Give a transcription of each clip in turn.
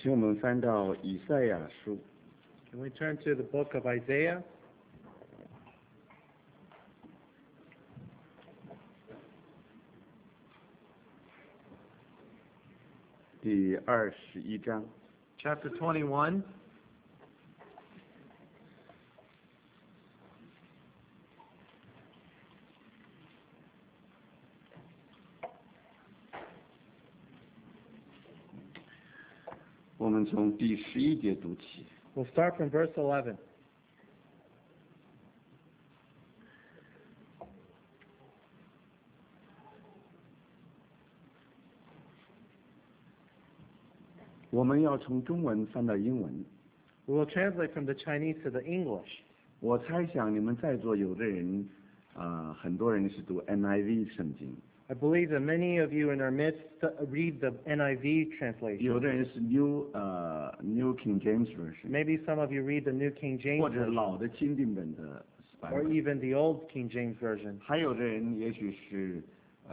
请我们翻到以赛亚书。 Can we turn to the book of Isaiah? 第21章。 Chapter 21. 我们从第11节读起。 We'll start from verse 11. 我们要从中文翻到英文。 We will translate from the Chinese to the English. 我猜想你们在座有的人，很多人是读 NIV 圣经。 I believe that many of you in our midst read the NIV 有 translation. 的人是 New King James Version， Maybe some of you read the New King 或 James 者 Version, 老的钦定本的版 or 本。 even the Old King James Version. 还有的人也许是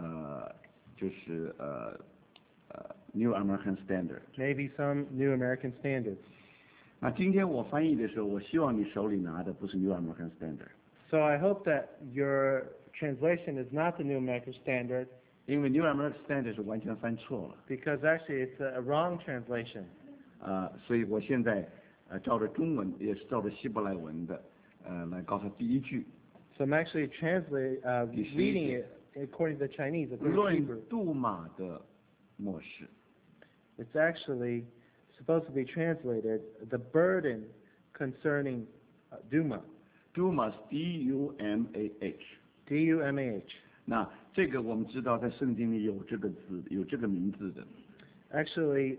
New American Standard。 Maybe some New American Standard. 那今天我翻译的时候，我希望你手里拿的不是 New American Standard， So I hope that your translation is not the New American Standard, 因为 New American Standard 是完全翻错了。 because actually it's a wrong translation. 所以我现在照着中文，也是照着希伯来文的，来告诉他第一句。 So I'm actually reading it according to the Chinese, according to 论 Hebrew. 杜马的末世。 It's actually supposed to be translated, the burden concerning Duma, Dumas D-U-M-A-H。 D-U-M-A-H. 那这个我们知道，在圣经里有这个字，有这个名字的。 Actually,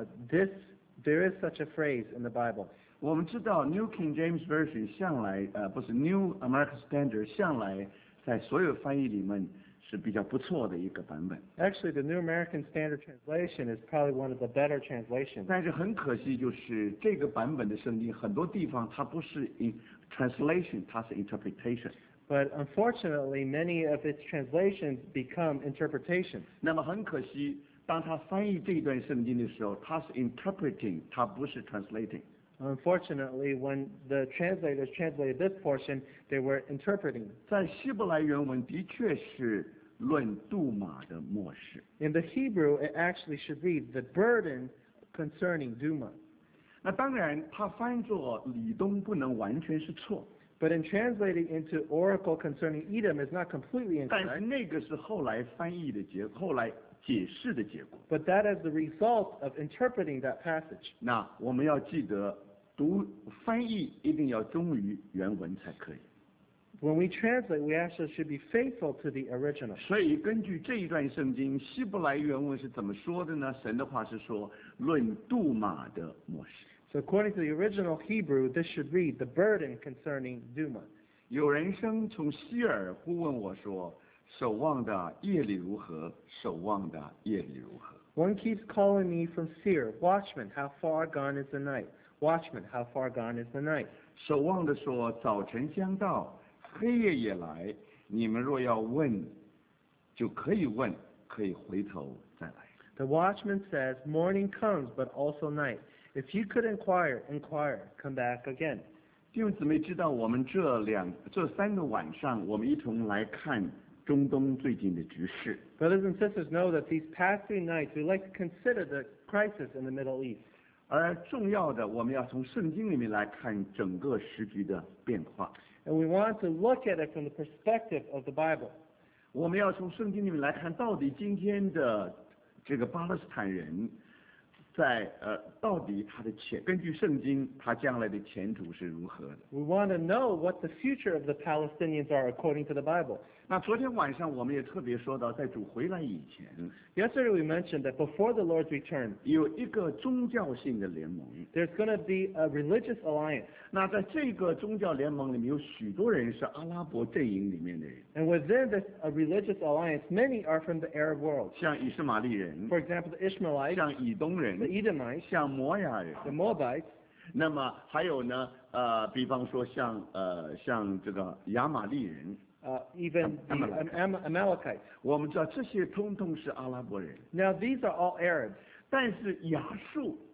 there is such a phrase in the Bible. 我们知道 New King James Version 向来不是 New American Standard 向来在所有翻译里面是比较不错的一个版本。 Actually, the New American Standard Translation is probably one of the better translations. 但是很可惜，就是这个版本的圣经很多地方它不是 translation， 它是 interpretation。 But unfortunately, many of its translations become interpretations. 那么很可惜，当他翻译这段圣经的时候，他是 interpreting， 他不是 translating。 Unfortunately, when the translators translated this portion, they were interpreting. 在希伯来原文的确是论杜马的末世。 In the Hebrew, it actually should read the burden concerning Duma. 那当然，他翻作以东不能完全是错， But in translating into oracle concerning Edom is not completely 但是 incorrect. 那个是后来翻译的后来解释的结果。 But that is the result of interpreting that passage. 那我们要记得，翻译一定要忠于原文才可以。 When we translate, we actually should be faithful to the original. 所以根据这一段圣经，希伯来原文是怎么说的呢？神的话是说，论杜马的末世。 So according to the original Hebrew, this should read the burden concerning Duma. 有人声从西尔呼问我说：“守望的夜里如何？守望的夜里如何？” One keeps calling me from Seir, Watchman, how far gone is the night? Watchman, how far gone is the night? 守望的说：“早晨将到，黑夜也来。你们若要问，就可以问，可以回头再来。” The watchman says, morning comes, but also night. If you could inquire, come back again. 弟兄姊妹知道，我们这三个晚上，我们一同来看中东最近的局势。 Brothers and sisters know that these past 3 nights, we like to consider the crisis in the Middle East. 而重要的，我们要从圣经里面来看整个时局的变化。 And we want to look at it from the perspective of the Bible. 我们要从圣经里面来看，到底今天的这个巴勒斯坦人，到底他的根据圣经，他将来的前途是如何的？ We want to know what the future of the Palestinians are according to the Bible. 那昨天晚上我们也特别说到，在主回来以前， Yesterday we mentioned that before the Lord's return, 有一个宗教性的联盟。 there's going to be a religious alliance. 那在这个宗教联盟里面，有许多人是阿拉伯阵营里面的人， And within this religious alliance, many are from the Arab world. 像以实玛利人， For example, the Ishmaelites, 像以东 the 人， Edomites, 像摩亚人。 the Moabites, 那么还有呢，比方说像这个亚玛利人， even the Amalekites. 我们知道这些通通是阿拉伯人， Now these are all Arabs. 但是亚述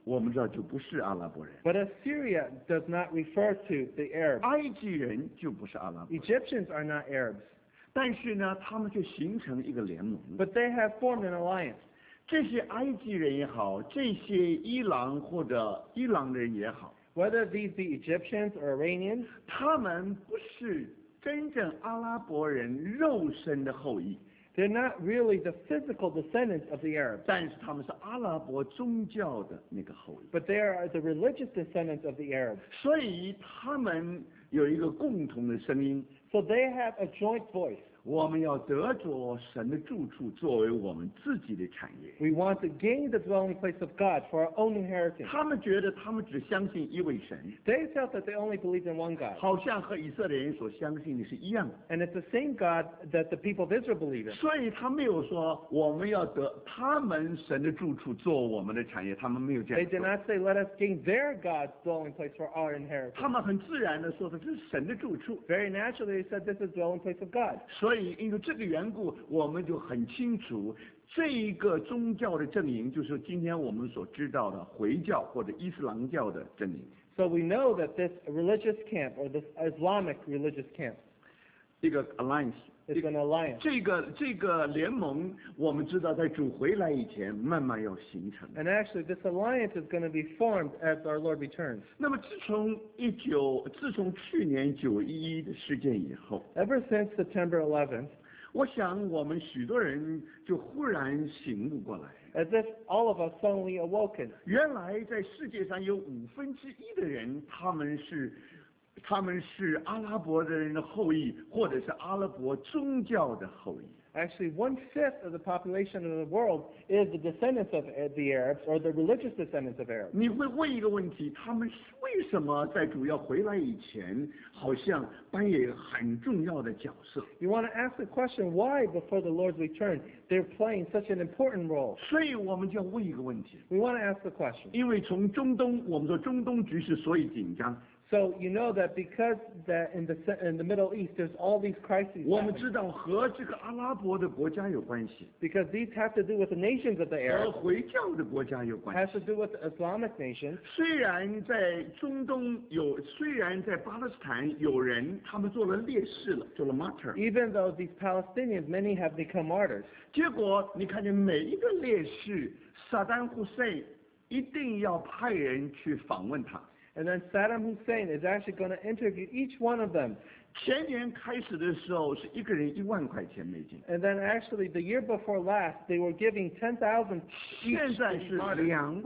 我们知道就不是阿拉伯人， But Assyria does not refer to the Arabs. 埃及人就不是阿拉伯人， Egyptians are not Arabs. 但是呢，他们却形成一个联盟。 But they have formed an alliance. 这些埃及人也好，这些伊朗或者伊朗人也好， Whether these be Egyptians or Iranians, 他们不是真正阿拉伯人肉身的后裔， they're not really the physical descendants of the Arabs, 但是他们是阿拉伯宗教的那个后裔， but they are the religious descendants of the Arabs. 所以他们有一个共同的声音， So they have a joint voice. 我们要得着神的住处作为我们自己的产业。 We want to gain the dwelling place of God for our own inheritance. 他们觉得他们只相信一位神， They felt that they only believed in one God. 好像和以色列人所相信的是一样的， And it's the same God that the people of Israel believe in. 所以他没有说我们要得他们神的住处做我们的产业，他们没有这 They 样 did 说。 not say, let us gain their God's dwelling place for our inheritance. 他们很自然的说的这是神的住处， Very naturally, they said, this is the dwelling place of God. 所以因为这个缘故，我们就很清楚，这一个宗教的阵营就是今天我们所知道的回教或者伊斯兰教的阵营。 So we know that this religious camp, or this Islamic religious camp, 一个 alliance， is an alliance. 这个联盟，我们知道在主回来以前慢慢要形成。 And actually, this alliance is going to be formed as our Lord returns. 那么自从去年911的事件以后， Ever since September 11th, 我想我们许多人就忽然醒悟过来， as if all of us suddenly awoken. 原来在世界上有1/5的人，他们是阿拉伯的人的后裔，或者是阿拉伯宗教的后裔。 Actually, 1/5 of the population of the world is the descendants of the Arabs, or the religious descendants of Arabs. 你会问一个问题：他们为什么在主要回来以前，好像扮演很重要的角色？ You want to ask the question, why before the Lord's return they're playing such an important role? 所以我们就要问一个问题： We want to ask the question. 因为从中东，我们说中东局势所以紧张， So you know that because that in the Middle East there's all these crises 我们 happening, 知道和这个阿拉伯的国家有关系， because these have to do with the nations of the 和 Arabs, 回教的国家有关 has 系。 to do with the Islamic nations. 虽然在中东虽然在巴勒斯坦有人他们做了烈士了，做了 martyr， Even though these Palestinians, many have become martyrs. 结果你看见每一个烈士，萨达姆胡塞一定要派人去访问他。 And then Saddam Hussein is actually going to interview each one of them. 前年开始的时候是一个人1万块钱美金， And then actually the year before last, they were giving 10,000 each 现在 to these 是 martyrs.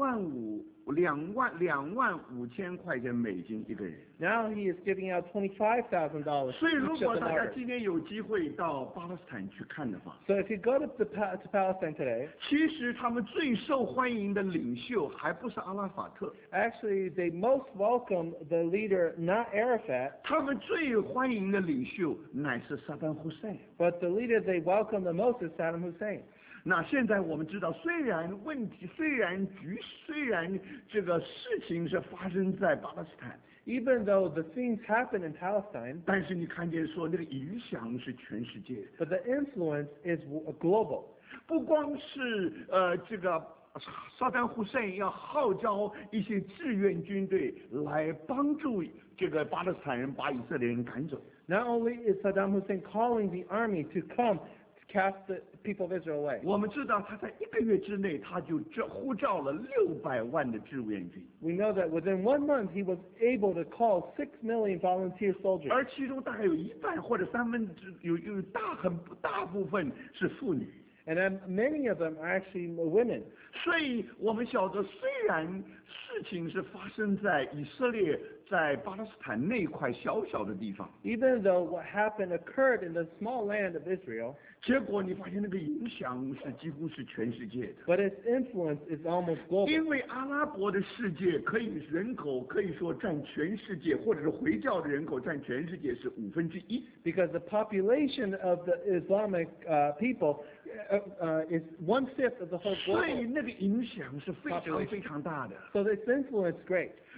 25000块钱美金一个人。 Now he is giving out $25,000 所以如 each 果 of the 大家 martyrs. 今天有机会到巴勒斯坦去看的话， So if you go to Palestine today, 其实他们最受欢迎的领袖还不是阿拉法特， actually they most welcome the leader, not Arafat, 他们最欢迎的领袖乃是萨达姆胡塞。 but the leader they welcome the most is Saddam Hussein. 那现在我们知道，虽然这个事情是发生在巴勒斯坦， Even though the things happen in Palestine, 但是你看见说那个影响是全世界的， but the influence is global. 不光是这个萨达姆胡塞要号召一些志愿军队来帮助这个巴勒斯坦人把以色列人赶走， Not only is Saddam Hussein calling the army to come to cast the people of Israel away, 我们知道他在1个月之内他就呼召了600万的志愿军， we know that within 1 month he was able to call 6 million volunteer soldiers. 而其中大概有1半或者3分之有很大部分是妇女。 And then many of them are actually women. 所以我们晓得，虽然事情是发生在以色列在巴勒斯坦那块小小的地方， Even though what happened occurred in the small land of Israel, 结果你发现那个影响是几乎是全世界的。 but its influence is almost global. 因为阿拉伯的世界人口可以说占全世界，或者是回教的人口占全世界是1/5。 Because the population of the Islamic people is 1/5 of the whole 所以 globe. 那个影响是非常非常大的。 So its influence is great.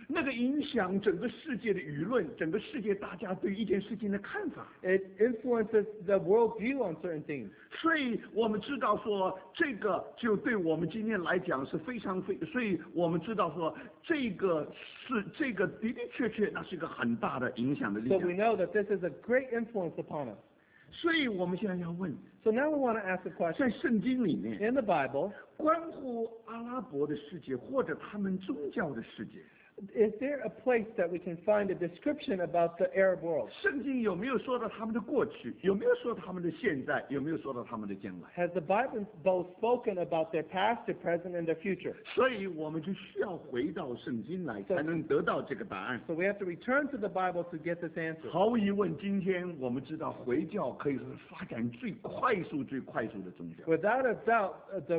那个影响整个世界的舆论，整个世界大家对一件事情的看法。 It influences the world view on certain things. 所以我们知道说，这个就对我们今天来讲是非常所以我们知道说，这个的的确确那是一个很大的影响的力 So we 量。 know that this is a great influence upon us. 所以我们现在要问， So now we want to ask the 在 question, 圣经里面， in the Bible, 关乎阿拉伯的世界或者他们宗教的世界， is there a place that we can find a description about the Arab world? 圣经有没有说到他们的过去？有没有说他们的现在？有没有说到他们的将来？ Has the Bible both spoken about their past, their present, and their future? 所以我们就需要回到圣经来，才能得到这个答案。 So we have to return to the Bible to get this answer. 毫无疑问，今天我们知道回教可以说是发展最快速的宗教。 Without a doubt,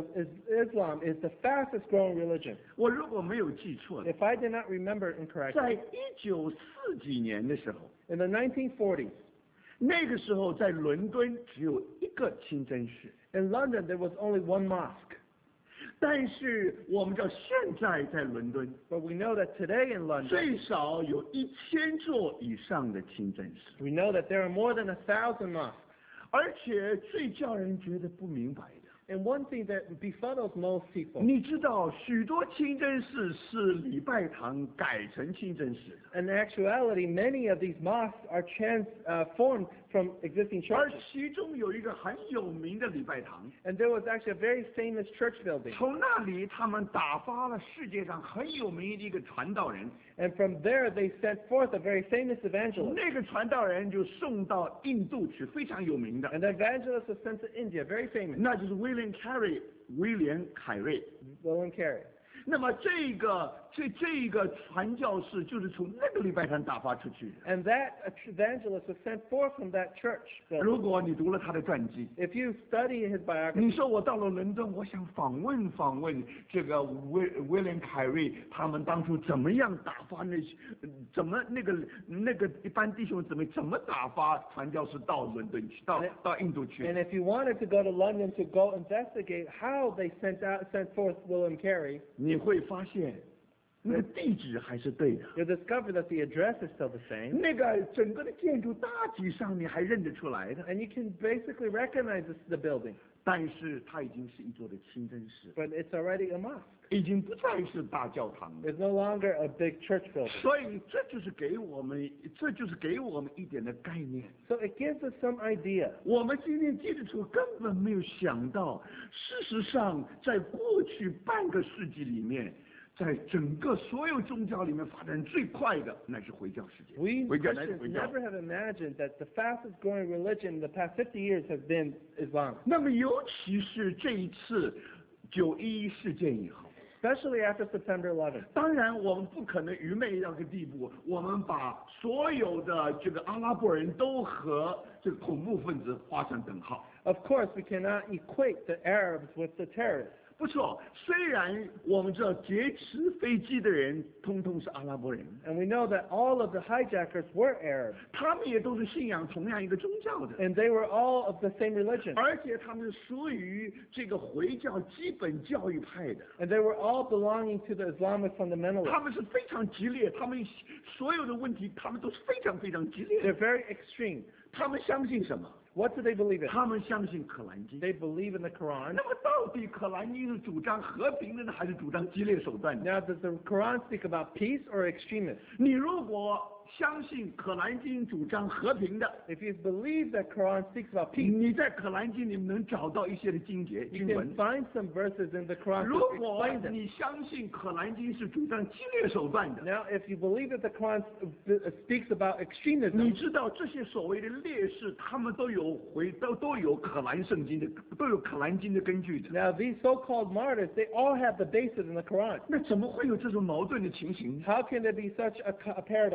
Islam is the fastest growing religion. 我如果没有记错的， If I did not remember 在 incorrectly, 1940几年的时候， in the 1940s, 那个时候在伦敦只有一个清真寺， in London there was only one mosque. 但是我们知道现在在伦敦 But we know that today in London, 最少有1000座以上的清真寺， we know that there are more than 1,000 mosques. 而且最叫人觉得不明白的。 And one thing that befuddles most people, 你知道，许多清真寺是礼拜堂改成清真寺的， in actuality, many of these mosques are transformed from existing 而 churches. 其中有一个很有名的礼拜堂， And there was actually a very famous church building. 从那里他们打发了世界上很有名的一个传道人， And from there, they sent forth a very famous evangelist. 那个传道人就送到印度去，非常有名的， And the evangelist was sent to India, very famous, 那就是威廉凯瑞。 William Carey. 那么这个传教士就是从那个礼拜堂打发出去的。 And that evangelist was sent forth from that church building. 如果你读了他的传记， If you study his biography, 你说我到了伦敦，我想访问这个威廉凯瑞，他们当初怎么样打发那些，怎么那个一般弟兄姊妹怎么打发传教士到伦敦去，到印度去 and if you wanted to go to London to go investigate how they sent forth William Carey, 你会发现那个地址还是对的， you'll discover that the address is still the same, 那个整个的建筑大体上你还认得出来的， and you can basically recognize this is the building, 但是它已经是一座的清真寺， but it's already a mosque. 已经不再是大教堂了。 It's no longer a big church building. 所以这就是给我们一点的概念。 So it gives us some idea. 我们今天基督徒根本没有想到，事实上，在过去半个世纪里面，在整个所有宗教里面发展最快的，那是回教世界。 We 回教 Christians never have imagined that the fastest growing religion in the past 50 years has been Islam, 那么尤其是这一次911事件以后。 especially after September 11th. 当然，我们不可能愚昧到个地步，我们把所有的这个阿拉伯人都和这个恐怖分子画上等号。 Of course, we cannot equate the Arabs with the terrorists. 不错，虽然我们知道劫持飞机的人通通是阿拉伯人， And we know that all of the hijackers were Arabs, 他们也都是信仰同样一个宗教的， and they were all of the same religion, 而且他们是属于这个回教基本教育派的， and they were all belonging to the Islamic 他 fundamentalists. 们是非常激烈，他们所有的问题他们都是非常非常激烈 They're 的。 very extreme. 他们相信什么？ What do they believe in? 他们相信可兰经。 They believe in the Quran. 那么到底可兰经是主张和平的呢，还是主张激烈手段的？ Now, does the Quran speak about peace or extremism? 你如果相信可兰经主张和平的， If you believe that Quran speaks about peace, 你在可兰经里面能找到一些的经 you 文 can。find some verses in the Quran 如 to 果 explain them. 你相信可兰经是主张激烈手段的， Now, if you believe that the Quran speaks about 你 extremism, 知道这些所谓的烈士，他们都有可兰圣经的，都有可兰经的根据的。 now these so-called martyrs, they all have the basis in the Quran. 那怎么会有这种矛盾的情形呢？ How can there be such a paradox? 这个一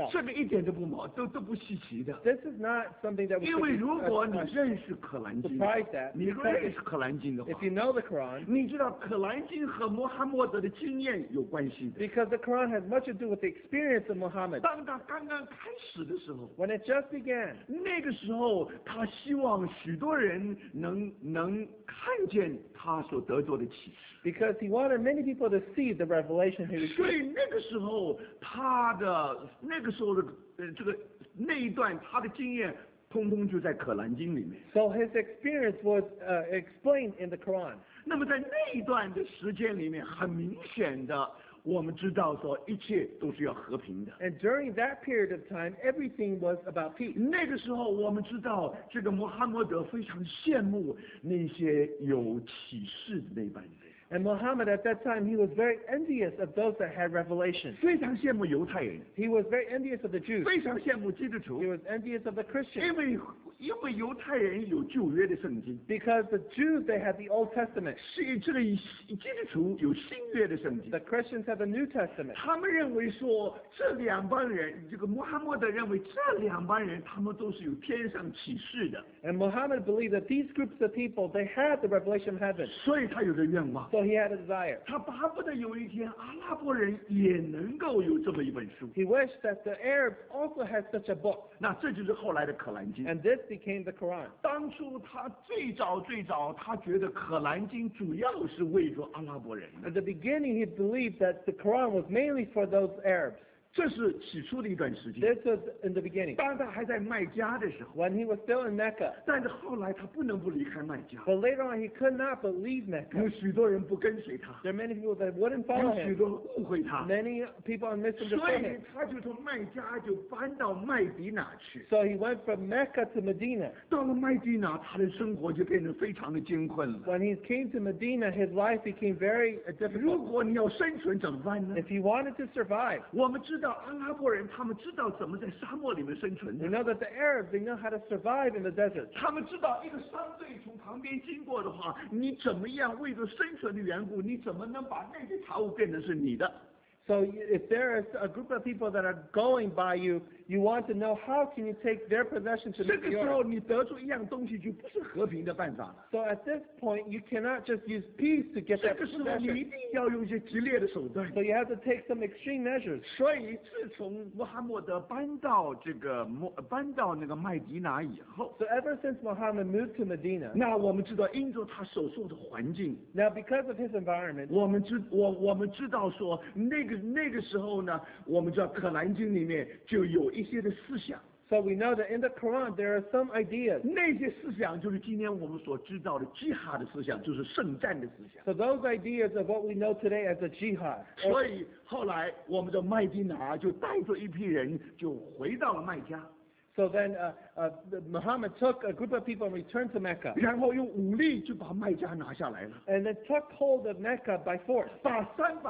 点都不稀奇的。 This is not something that we 因为 should 如 be 果你认识可兰经， surprised at. 你认识可兰经的话， If you know the Quran, 你知道可兰经和穆罕默德的经验有关系的。 because the Quran has much to do with the experience of Muhammad. 当他刚刚开始的时候， When it just began, 那个时候他希望许多人能看见他所得着的启示。 because he wanted many people to see the revelation he 所 received. 以那个时候那个时候的那一段他的经验，通通就在可兰经里面。 So his experience was explained in the Quran. 那么在那一段的时间里面，很明显的，我们知道说一切都是要和平的。 And during that period of time, everything was about peace. 那个时候，我们知道这个穆罕默德非常羡慕那些有启示的那班人， And Muhammad at that time, he was very envious of those that had revelation. 非常羡慕犹太人， He was very envious of the Jews. 非常羡慕基督 He 徒， was envious of the Christians. 因为犹太人有旧约的圣经， Because the Jews, they had the Old Testament. 是这个基督徒有新约的圣经。 The Christians had the New Testament. 他们认为说，这两帮人，这个穆罕默德认为这两帮人，他们都是有天上启示的， And Muhammad believed that these groups of people, they had the revelation of heaven. 所以他有个愿望， So he had a desire. 他巴不得有一天阿拉伯人也能够有这么一本书。 He wished that the Arabs also had such a book. 那这就是后来的可兰经。 And this became the Quran. 当初他最早，他觉得可兰经主要是为着阿拉伯人， At the beginning, he believed that the Quran was mainly for those Arabs. 这是起初的一段时间。 This was in the beginning. 当他还在麦加的时候， When he was still in Mecca. 但是后来他不能不离开麦加， But later on, he could not believe 有 Mecca. 许多人不跟随他， There are many people that wouldn't follow 有许 him. 多人误会他， Many people 所 misunderstood 以 him. 他就从麦加就搬到麦迪那去。 So he went from Mecca to Medina. 到了麦地那，他的生活就变得非常的艰困了。 When he came to Medina, his life became very 如 difficult. 果你要生存怎么办呢？ If he wanted to survive, 我们知道阿拉伯人，他们知道怎么在沙漠里面生存 we 的。 know that the Arabs, they know how to survive in the desert. 他们知道一个商队从旁边经过的话，你怎么样为着生存的缘故，你怎么能把那些财物变成是你的？ So if there is a group of people that are going by you, you want to know how can you take their possession to 这 make 个时 yours. 候你得出一样东西，就不是和平的办法了。 So at this point, you cannot just use peace to get 这 that 个时候你一 possession. 定要用一些激烈的手段。 So you have to take some extreme measures. 所以自从穆罕默德搬到那个麦迪那以后， So ever since Muhammad moved to Medina, 那我们知道，因着他所受的环境， now because of his environment, 我们知道说，那个时候呢，我们知道可兰经里面就有一些的思想， so we know that in the Quran there are some ideas. 那些思想就是今天我们所知道的基哈的思想，就是圣战的思想。 So those ideas of what we know today as a jihad. 所以后来我们的麦地那就带着一批人就回到了麦加， So then Muhammad took a group of people and returned to Mecca. 然后用武力就把麦加拿下来了。 And then took hold of Mecca by force. 把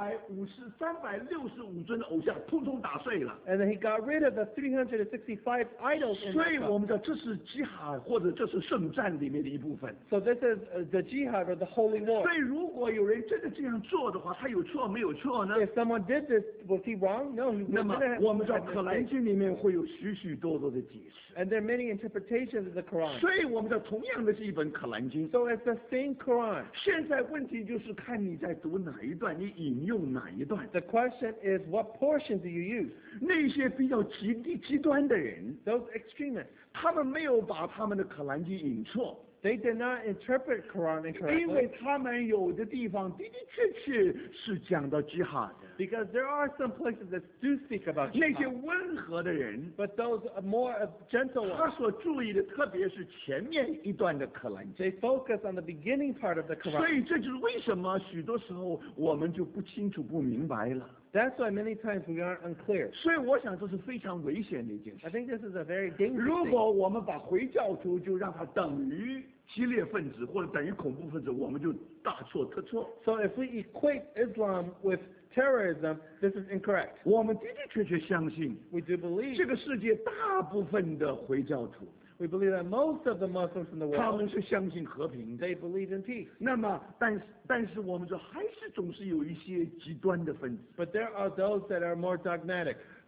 365尊的偶像通通打碎了， And then he got rid of the 365 idols in 所以我 Mecca. 们的这是基哈或者这是圣战里面的一部分。 So this is the jihad or the holy war. 所以如果有人真的这样做的话，他有错没有错呢？ If someone did this, was he wrong? No, he 那么 didn't 我们知道 have 可兰 mistakes. 经里面会有许许多多的解释， And there are many interpretations of the Quran. 所以我们的同样的是一本可兰经。 So it's the same Quran. 现在问题就是看你在读哪一段，你引用哪一段。 The question is, what portion do you use? 那些比较极端的人， Those extremists, 他们没有把他们的可兰经引错。 they did not interpret Quran 因为 incorrectly 他们有的地方的的确是讲到基哈的， because there are some places that do speak about 那些 jihad. 温和的人， But those are more gentle 他 ones, 所注意的特别是前面一段的可兰经。 they focus on the beginning part of the 所 Quran. 以这就是为什么许多时候我们就不清楚不明白了。 That's why many times we aren't unclear. 所以我想这是非常危险的一件 I 事。 think this is a very dangerous 如 thing. 果我们把回教徒就让他等于激烈分子或者等于恐怖分子，我们就大错特错。 So if we equate Islam with terrorism, this is incorrect. 我们的确相信 We do believe, 这个世界大部分的回教徒， we believe that most of the Muslims in the 他 world, 们是相信和平的。 they believe in peace. 那么，但是我们说还是总是有一些极端的分子， But there are those that are more dogmatic.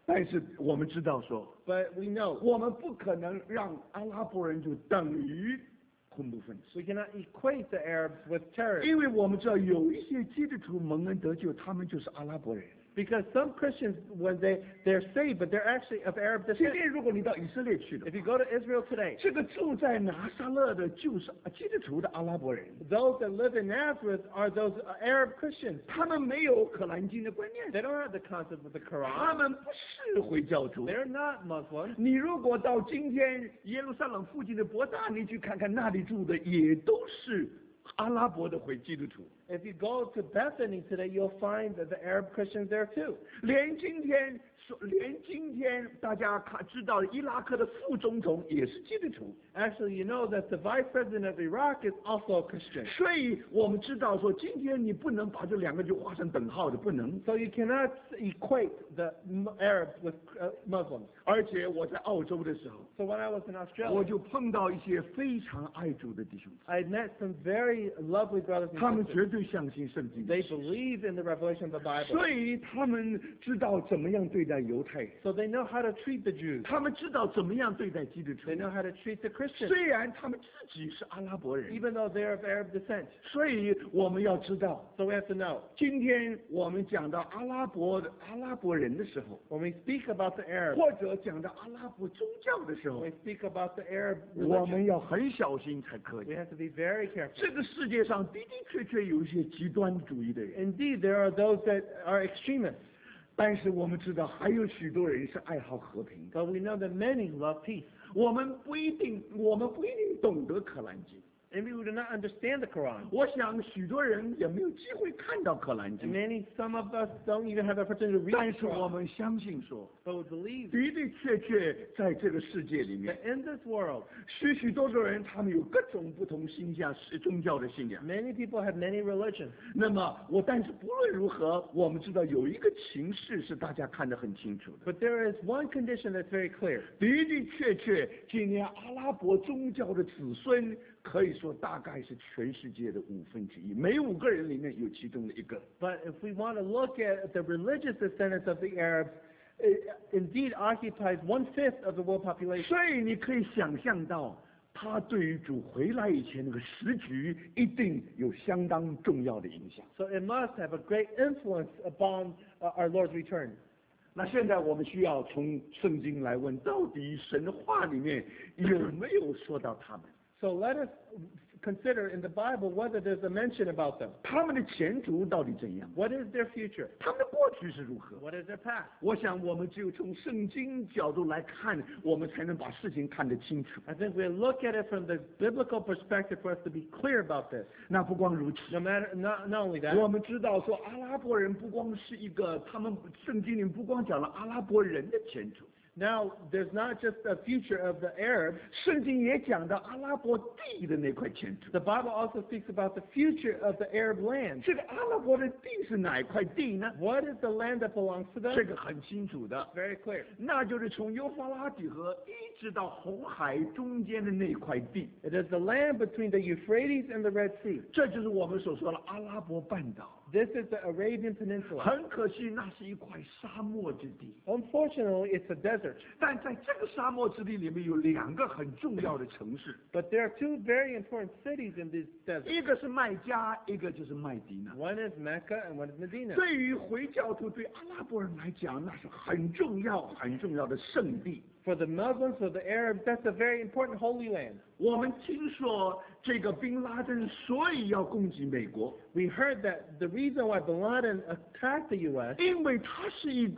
但是我们知道说， But we know 我们不可能让阿拉伯人就等于恐怖分子， we cannot equate the Arabs with terrorists 因为我们知道有一些基督徒蒙恩得救，他们就是阿拉伯人。 because some Christians, when they're saved, but they're actually of Arab 今 descent. 天如果你到以色列去的 If you go to Israel today, 这个住在拿撒勒的就是基督徒的阿拉伯人， those that live in Nazareth are those Arab Christians. 他们没有可兰经的观念， They don't have the concept of the 他 Quran. 们不是回教徒。 They're not Muslims. 你如果到今天耶路撒冷附近的伯大尼去看看，那里住的也都是阿拉伯的回基督徒。 If you go to Bethany today, you'll find that the Arab Christians there too. 连今天大家知道伊拉克的副总统也是基督徒， Actually, you know that the vice president of Iraq is also a Christian. 所以我们知道说，今天你不能把这两个就画成等号的，不能。 So you cannot equate the Arabs with Muslims. 而且我在澳洲的时候， So when I was in 我 Australia, 就碰到一些非常爱主的弟兄， I met some very lovely brothers 他 and 们 sisters. 绝对相信圣经， They believe in the revelation of the Bible. 所以他们知道怎么样对待犹太人， So they know how to treat the Jews. 他们知道怎么样对待基督徒 They。know how to treat the Christians, 虽然他们自己是阿拉伯人， even though they're of Arab descent. 所以我们要知道， So we have to know. 今天我们讲到阿拉伯人的时候， When we speak about the Arabs, 或者讲到阿拉伯宗教的时候 when，we speak about the Arab 我 religion, 们要很小心才可 we 以。 have to be very careful. 这个世界上的的确确有一些极端主义的人， Indeed, there are those that are extremists, 但是我们知道还有许多人是爱好和平的。 but we know that many love peace. 我们不一定懂得可兰经。 And we do not understand the Quran. 我想许多人也没有机会看到可兰 And 经， some of us don't even have the opportunity to read 但 the 是我 Quran. 们相信说， But we believe 的的确确在这个世界里面 that，in this world, 许多的人他们有各种不同宗教的信仰。 many people have many religions. 那么但是不论如何，我们知道有一个情势是大家看得很清楚的。 But there is one condition that's very clear. 的的确确，今天阿拉伯宗教的子孙可以说大概是全世界的1/5，每5个人里面有其中的一个。 But if we want to look at the religious descendants of the Arabs, it indeed occupies 1/5 of the world population. 所以你可以想象到，他对于主回来以前那个时局一定有相当重要的影响。 So it must have a great influence upon our Lord's return. 那现在我们需要从圣经来问，到底神话里面有没有说到他们？ So let us consider in the Bible whether there's a mention about them. 他们的前途到底怎样？ What is their future? 他们的过去是如何？ What is their past? 我想我们只有从圣经角度来看，我们才能把事情看得清楚。 I think we look at it from the biblical perspective for us to be clear about this. 那不光如此， Not only that, 我们知道说阿拉伯人不光是一个，他们圣经里不光讲了阿拉伯人的前途， now there's not just a future of the Arabs. 圣经也讲到阿拉伯地的那块前途。 The Bible also speaks about the future of the Arab land. 这个阿拉伯的地是哪块地呢？ What is the land that belongs to 这 them? 个很清楚的， Very clear. 那就是从幼发拉底河一直到红海中间的那块地， It is the land between the Euphrates and the Red Sea. 这就是我们所说的阿拉伯半岛。 This is the Arabian Peninsula. 很可惜，那是一块沙漠之地。 Unfortunately, it's a desert. 但在这个沙漠之地里面有2个很重要的城市， But there are two very important cities in this desert. 一个是麦加，一个就是麦迪那。 One is Mecca and one is Medina. 对于回教徒对阿拉伯人来讲，那是很重要的圣地。 For the Muslims, for the Arabs, that's a very important holy land. 我们听说这个宾拉登所以要攻击美国， We heard that the reason why Bin Laden attacked the U.S. 因为他是一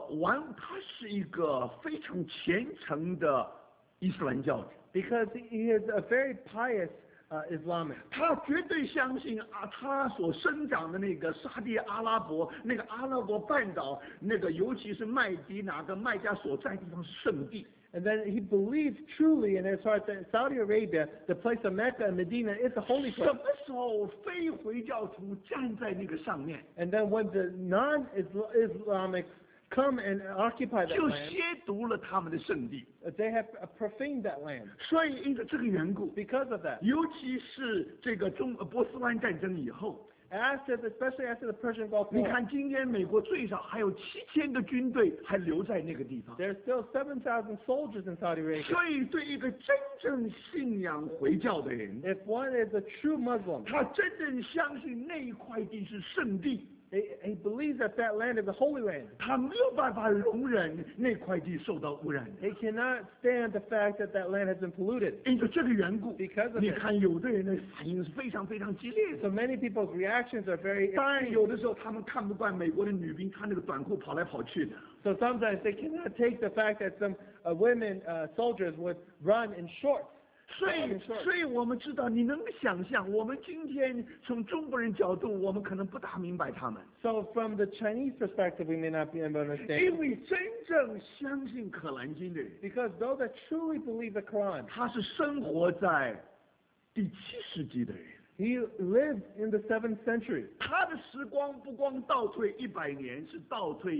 个非常虔诚的伊斯兰教徒。 because he is a very pious Islamic. 他绝对相信他所生长的那个沙地阿拉伯那个阿拉伯半岛那个，尤其是麦迪哪个麦加所在地方是圣地。 And then he believes truly in his heart that Saudi Arabia, the place of Mecca and Medina, is the holy 什 place. 么时候非回教徒站在那个上面， And then when the non-Islamics come and occupy that 就 land, 亵渎了他们的圣地。 they have profaned that land. 所以因着这个缘故， Because of that, 尤其是这个波斯湾战争以后， especially after the Persian Gulf 你 War. 看，今天美国最少还有7000个军队还留在那个地方。 There's still 7,000 soldiers in Saudi Arabia. 所以，对一个真正信仰回教的人， If one is a true Muslim, 他真正相信那一块地是圣地， he believes that that land is a holy land. 他没有办法容忍那块地受到污染。 He cannot stand the fact that that land has been polluted. 因着这个缘故， Because of 你 it. 看有的人的反应是非常非常激烈的。 So many people's reactions are very 当然， extreme. 有的时候他们看不惯美国的女兵穿那个短裤跑来跑去的。 So sometimes they cannot take the fact that some women soldiers would run in shorts. 所以我们知道，你能想象，我们今天从中国人角度，我们可能不大明白他们， So from the Chinese perspective, we may not be able to understand. 因为真正相信可兰经的人， Because those that truly believe the Quran, 他是生活在第7世纪的人， he lived in the 7th century. 他的时光不光倒退100年，是倒退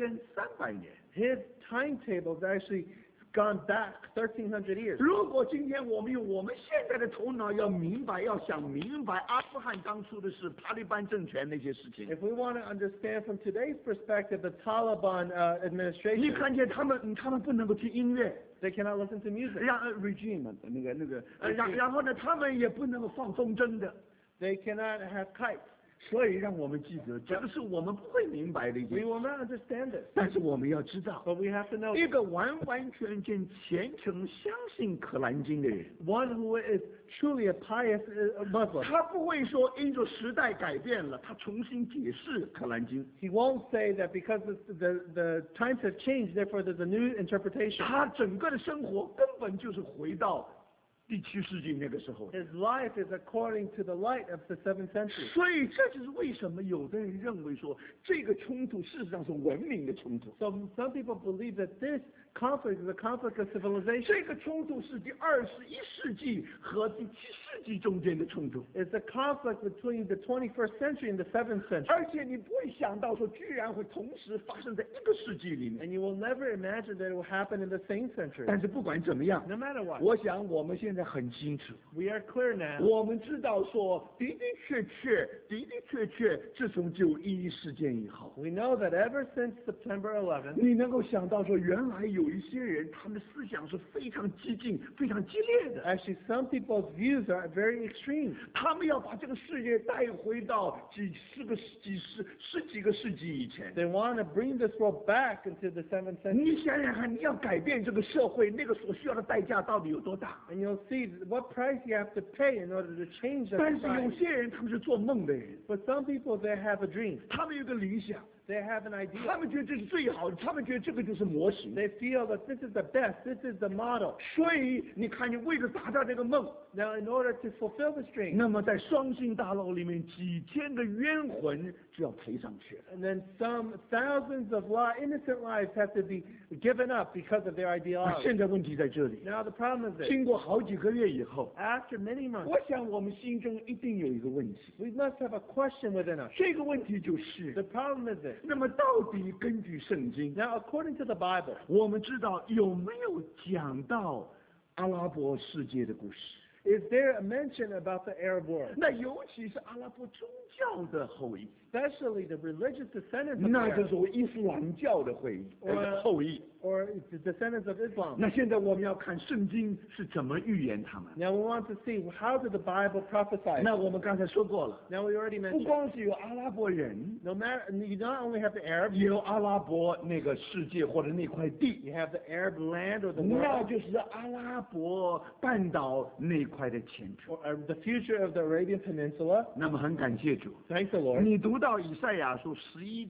1300年。 His timetable has actually gone back 1,300 years. 如果今天我们用我们现在的头脑要明白，要想明白阿富汗当初的事，塔利班政权那些事情， If we want to understand from today's perspective the Taliban 你 administration, 看见他们不能够听音乐， they cannot listen to music. 让regime 然后呢，他们也不能够放风筝的， They cannot have kites. 所以让我们记得，这个是我们不会明白的一 We 件事， will not understand this. 但是我们要知道， But we have to know 一个完完全全虔诚相信可兰经的人， one who is truly a pious Muslim. 他不会说因着时代改变了，他重新解释可兰经。 He won't say that because the times have changed, therefore there's a new interpretation. 他整个的生活根本就是回到第7世纪那个时候。 His life is according to the light of the 7th century. 所以这就是为什么有的人认为说，这个冲突事实上是文明的冲突。 So some people believe that this conflict is a conflict of civilization. 这个冲突是第21世纪和第7世纪中间的冲突。 It's a conflict between the 21st century and the 7th century. 而且你不会想到说，居然会同时发生在一个世纪里面。 And you will never imagine that it will happen in the same century. 但是不管怎么样， No matter what, 我想我们现在很清楚， we are clear now. 我们知道说，的确，自从911事件以后， We know that ever since September 11th, 你能够想到说，原来有一些人，他们的思想是非常激进、非常激烈的， actually some people's views are very extreme. 他们要把这个世界带回到十几个世纪以前。 They want to bring this world back into the 7th century. 你想想看，你要改变这个社会，那个所需要的代价到底有多大？ And you'll see what price you have to pay in order to change that 但是有 society. 些人他们是做梦的人， But some people, they have a dream. 他们有个理想， They have an 他 idea. 们觉得这是最好的，他们觉得这个就是模型。 They feel that this is the best, this is the model. 所以你看，你为了达到这个梦， Now, in order to fulfill this dream, 那么在双星大楼里面，几千个冤魂就要赔上去了。 and then some thousands of innocent lives have to be given up because of their 那 ideology. 现在问题在这里， Now, the problem is this. 经过好几个月以后， After many months, 我想我们心中一定有一个问题， we must have a question within us. 这个问题就是， The problem is this. 那么到底根据圣经， Now, according to the Bible, 我们知道有没有讲到阿拉伯世界的故事？ is there a mention about the Arab world, 那尤其是阿拉伯宗教的后裔， especially the religious descendants of 那 the 就 Arabs, 是伊斯兰教的后裔。 or the descendants of Islam? 那现在我们要看圣经是怎么预言他们。 Now, we want to see how did the Bible prophesy? 那我们刚才说过了， Now, we already 不 mentioned, 光是有阿拉伯人， no matter, you not only have the Arabs, 也有阿拉伯那个世界或者那块地， you have the Arab land or the 那 world, 就是阿拉伯半岛那块的前途。 or the future of the Arabian Peninsula. 那么很感谢主， Thank the Lord. 你读到以赛亚书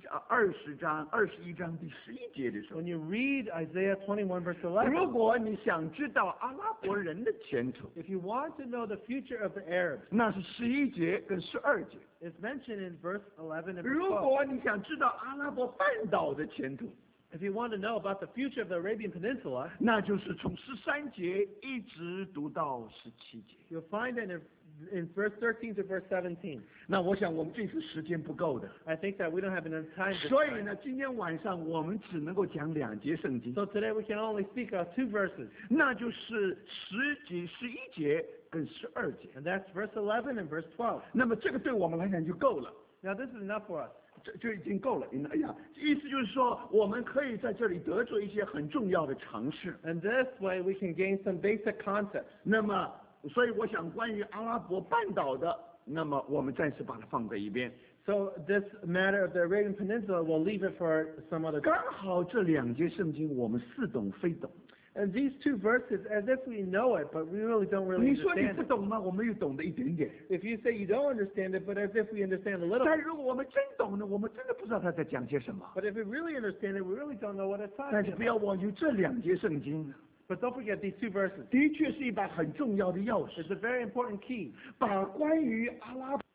21章第11节的时候， When you read Isaiah 21 verse 11, 如果你想知道阿拉伯人的前途， if you want to know the future of the Arabs, 那是11节跟12节。 it's mentioned in verse 11 and verse 如 12. 果你想知道阿拉伯半岛的前途， If you want to know about the future of the Arabian Peninsula, 那就是从13节一直读到17节。 you'll find it in in verse 13 to verse 17. 那我想我们这次时间不够的， I think that we don't have enough time to 所以呢，今天晚上我们只能够讲2节圣经， So today we can only speak of 2 verses, 那就是11节跟12节。 and that's verse 11 and verse 12. 那么这个对我们来讲就够了， Now this is enough for us. 这就已经够了。哎呀，意思就是说，我们可以在这里得着一些很重要的常识。 And this way we can gain some basic concepts. 那么，所以我想关于阿拉伯半岛的，那么我们暂时把它放在一边。 So this matter of the Arabian Peninsula, we'll leave it for some other 刚 time. 好这2节圣经我们似懂非懂。 And these 2 verses, as if we know it, but we really don't really 你说你 understand 不 it. 懂吗？我们又懂得一点点。 If you say you don't understand it, but as if we understand a little. 但如果我们真懂呢，我们真的不知道他在讲些什么。 But if we really understand it, we really don't know what it's 但是 talking 不要 about. 忘记这2节圣经， But don't forget these 2 verses. 的确是一把很重要的钥匙， It's a very important key. 把关于阿拉伯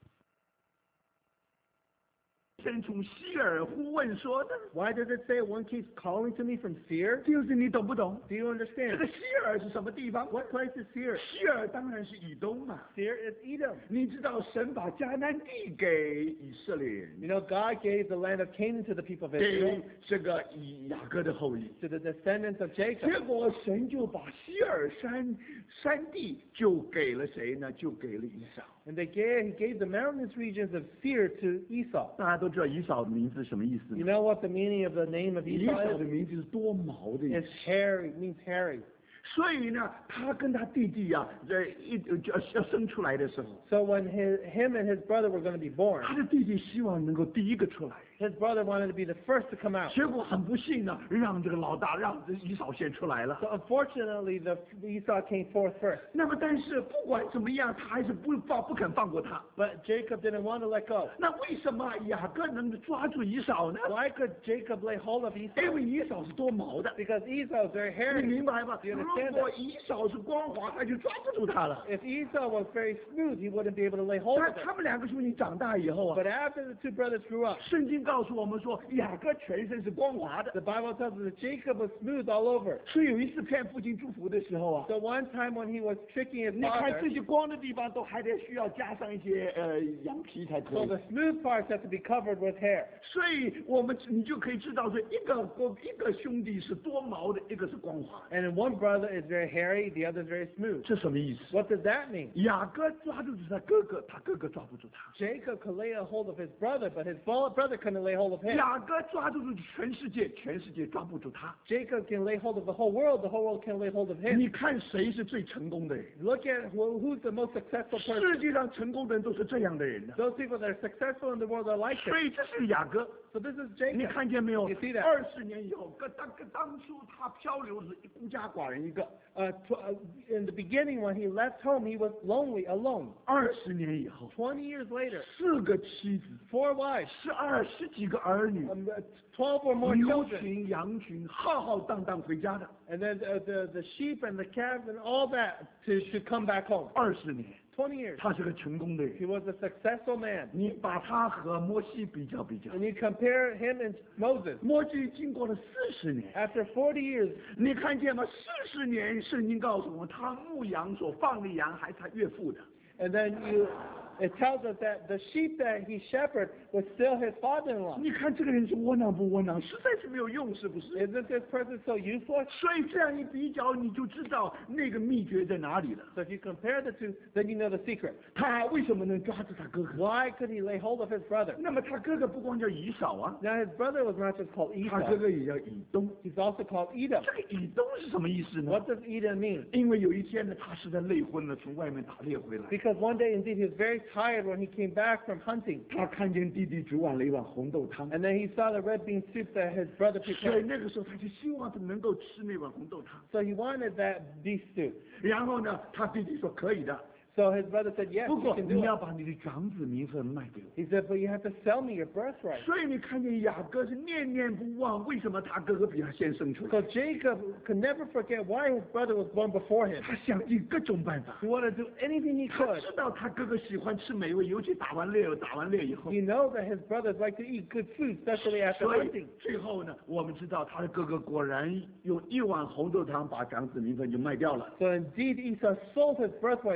人从希尔呼问说的， Why does it say one keeps calling to me from Seir? 就是你懂不懂？ Do you 这 understand? 个希尔是什么地方？ What place is Seir? 希尔当然是以东嘛。 Seir is Edom. 你知道神把迦南地给以色列人， You know, God gave the land of Canaan to the people of 给 Israel, 这个雅各的后裔。 to the descendants of Jacob. 结果神就把希尔山地就给了谁呢？就给了以扫。 And he gave the mountainous regions of Seir to Esau. 大家都知道以扫的名字是什么意思 You 吗？ know what the meaning of the name of 以扫 Esau 的 is? 名字是多毛的意 It's 思。 hairy, it means hairy. 所以呢，他跟他弟弟啊，要生出来的时候， So when him and his brother were going to be born, 他的弟弟希望能够第一个出来。 his brother wanted to be the first to come out. 结果很不幸呢，让这个老大让这以扫先出来了。 So unfortunately, the Esau came forth first. 那么，但是不管怎么样，他还是不肯放过他。 But Jacob didn't want to let go. 那为什么雅各能抓住以扫呢？ Why could Jacob lay hold of 因 Esau? 为以扫是多毛的， Because Esau is very 你 hairy. 明白吗？ Do you 如 understand 果 that? 以扫是光滑，他就抓不住他了。 If Esau was very smooth, he wouldn't be able to lay hold 但 of it. 他们2个兄弟长大以后啊， But after the 2 brothers grew up, 圣经告诉我们说，雅各全身是光滑的。 the Bible tells us that Jacob was smooth all over. 所以有一次骗父亲祝福的时候啊， So one time when he was tricking his 你看 father, 这些光的地方都还得需要加上一些羊皮才可 so 以。 the smooth parts have to be covered with hair. 所以你就可以知道说，一个兄弟是多毛的，一个是光滑的。 And one brother is very hairy, the other is very smooth. 这什么意思？ What does that mean? 雅各抓住他哥哥，他哥哥抓不住他。 Jacob could lay a hold of his brother, but his brother couldn't lay hold of him. 雅各抓住全世界，全世界抓不住他。 Jacob can lay hold of the whole world can't lay hold of him. 你看谁是最成功的人？ Look at who's the most successful person. 世界上成功的人都是这样的人的。 Those people that are successful in the world are like 所 this. 以这是雅各。 So this is 你 Jacob. 看见没有 You see that? 20年以后，当初他漂流是孤家寡人一个。 In the beginning, when he left home, he was lonely, alone. 20年以后， 20 years later, 4个妻子， 4 wives, 十几个儿女， 12 or more 牛 children, 群羊群，浩浩荡荡回家的。 and then the sheep and the calves and all that to come back home. 20年， 20 years. 他是个成功的人。 He was a successful man. 你把他和摩西比较比较， And you compare him and Moses. 摩西经过了40年， After 40 years, 你看见吗？40年，圣经告诉我们，他牧羊所放的羊还是他岳父的。 and then it tells us that the sheep that he shepherded was still his father-in-law. 你看这个人是窝囊不窝囊？实在是没有用，是不是？ Isn't this person so useless? 所以这样一比较，你就知道那个秘诀在哪里了。 So if you compare the two, then you know the secret. 他为什么能抓住他哥哥？ Why could he lay hold of his brother? 那么他哥哥不光叫以扫啊， Now his brother was not just called 他哥 Esau. 哥也叫以东。 He's also called Edom. 这个以东是什么意思呢？ What does Edom mean? 因为有一天呢，他实在累昏了，从外面打猎回来， Because one day indeed he was very tired when he came back from hunting. 他看见弟弟煮碗了一碗红豆汤， And then he saw the red bean soup that his brother 所以 prepared. 那个时候他就希望他能够吃那碗红豆汤。 So he wanted that beef soup. 然后呢，他弟弟说可以的， So his brother said, yes, 不 you 过 can 你 do 要 it. 把你的长子名分卖给我。 He said, but you have to sell me your birthright. 所以你看见雅各是念念不忘，为什么他哥哥比他先生出来？ So Jacob could never forget why his brother was born before him. 他想尽各种办法。 He wanted to do anything he 他 could. 知道他哥哥喜欢吃美味，尤其打完猎以后。 He knows that his brothers like to eat good food, especially after 所以 hunting. 最后呢，我们知道他的哥哥果然用一碗红豆汤把长子名分就卖掉了。 So indeed Esau sold his birthright for a